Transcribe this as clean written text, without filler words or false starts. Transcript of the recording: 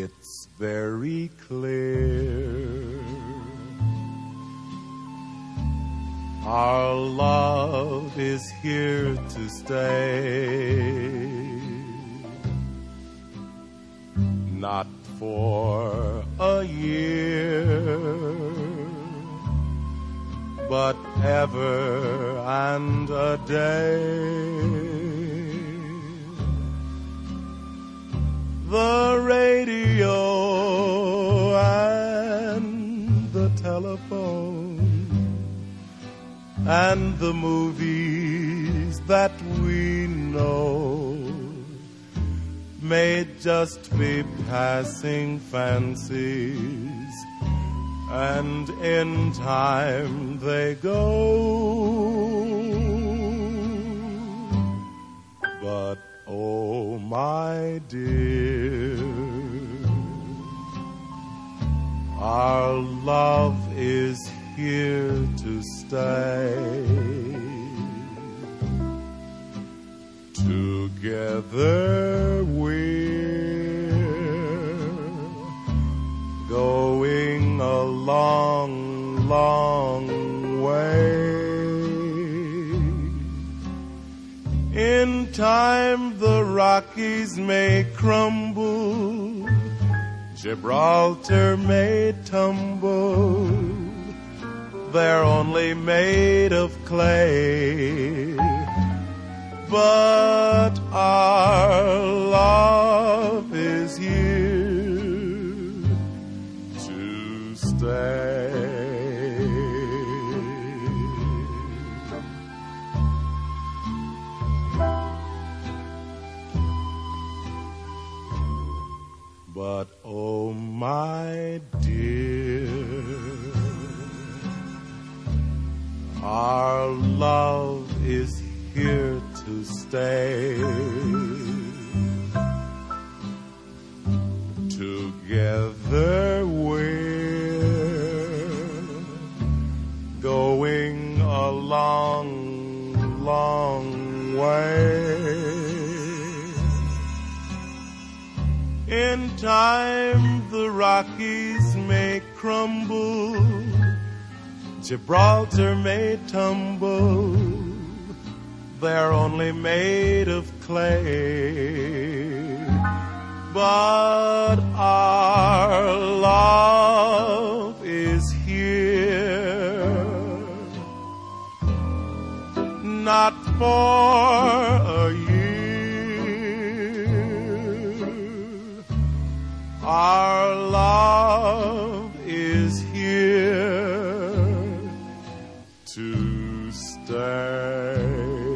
it's very clear. Our love is here to stay, not for a year, but ever and a day. The radio and the telephone and the movies that we know may just be passing fancies, and in time they go. But oh, my dear, our love is here to stay. Together we're going a long, long way. In time the Rockies may crumble, Gibraltar may tumble, they're only made of clay. But our love is here to stay. But oh, my dear, our love is here to stay. Together we're going a long, long way. In time the Rockies may crumble, Gibraltar may tumble, they're only made of clay. But our love is here, not for a year. Our love is here to stay.